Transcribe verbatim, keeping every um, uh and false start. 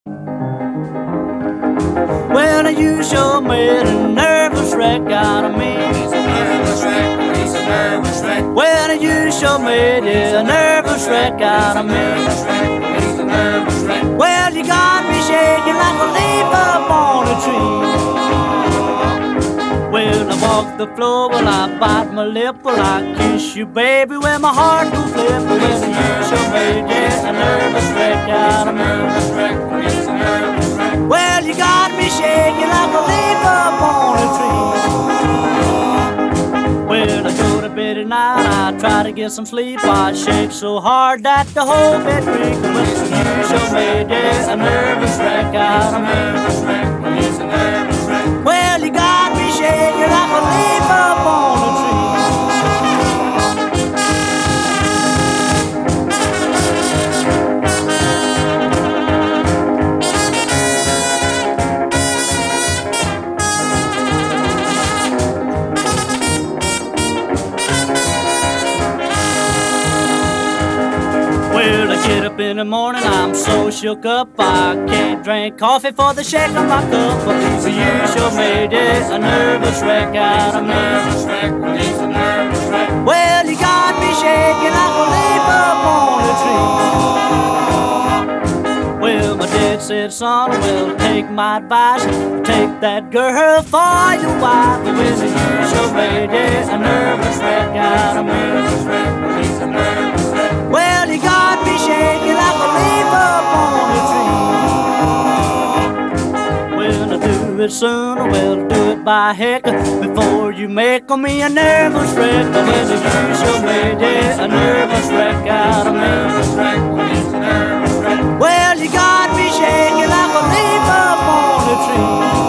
Well, you sure made a nervous wreck out of me. He's a nervous wreck, he's a nervous wreck. Well, you sure made a nervous wreck out of me. He's a nervous wreck. Well, you got me shaking like a leaf up on a tree. Well, I walk the floor, well, I bite my lip, well, I kiss you, baby, when my heart goes flip. Well, you sure made just a nervous wreck out of me. Nervous wreck, he's a nervous wreck. Well, you got me shaking like a leaf up on a tree. Well, I go to bed at night, I try to get some sleep. I shake so hard that the whole bed creaks. Well, you sure made just a nervous wreck out of me. Nervous wreck, he's a nervous wreck. Well, you got me shaking like a leaf up on a tree. Well, I get up in the morning, I'm so shook up, I can't drink coffee for the shake of my cup. But you sure made it a nervous wreck out of me. Nervous wreck, he's a nervous wreck. Well, you got me shaking like a leaf up on a tree. Well, my dad said, son, well, take my advice, take that girl for your wife. Well, you sure made it a nervous wreck out of me. Nervous wreck, he's a nervous wreck. Well, you got me shaking like a leaf up on a tree. Well, I do it soon, well, do it by heck, before you make me a nervous wreck. Well, you sure made it a nervous wreck out of me. Nervous wreck, he's a nervous wreck. Well, you got me shaking like a leaf up on a tree.